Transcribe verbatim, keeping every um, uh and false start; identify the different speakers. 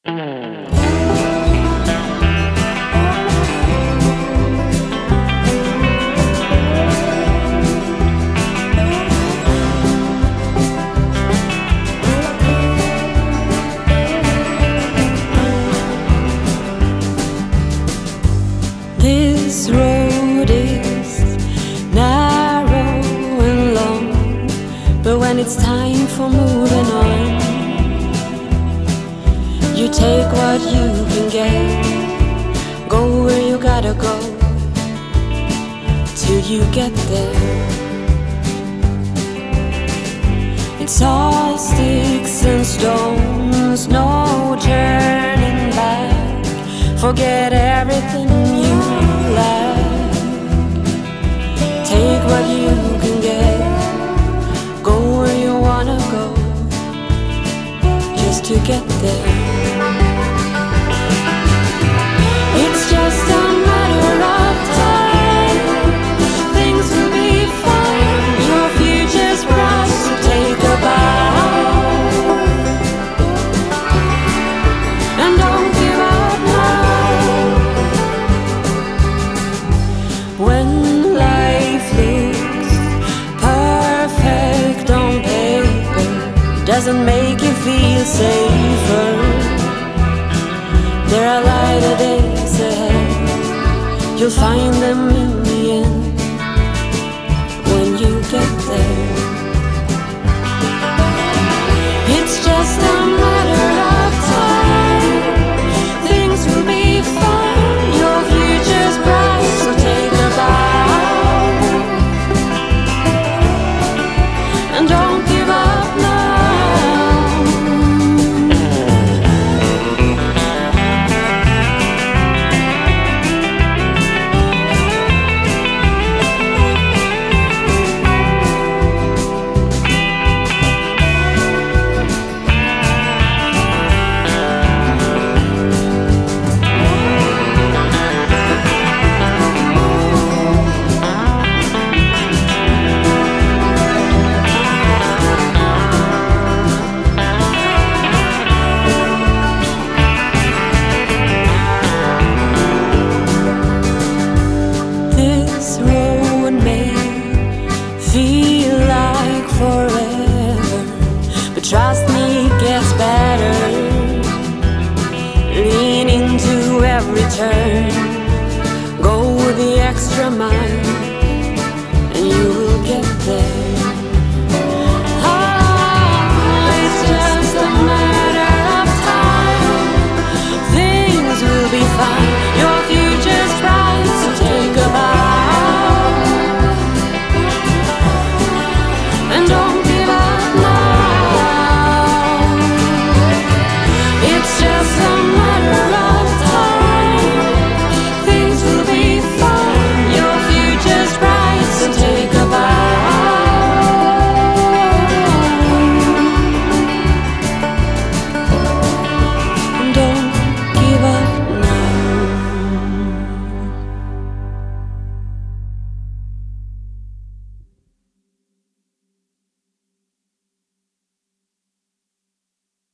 Speaker 1: This road is narrow and long, but when it's time for moving on, you take what you can get, go where you gotta go, till you get there. It's all sticks and stones, no turning back. Forget everything you lack. Take what you can get, go where you wanna go, just to get there. It's just a matter of time. Things will be fine. Your future's bright, so take a bow and don't give up now. When life looks perfect on paper, doesn't make you feel safer, there are lighter days ahead. You'll find them in the end when you get there. It's just a matter of time. Things will be fine. Your future's bright, so take a bow and don't give up now. Feel like forever, but trust me, it gets better. Lean into every turn, go the extra mile, and you will get there.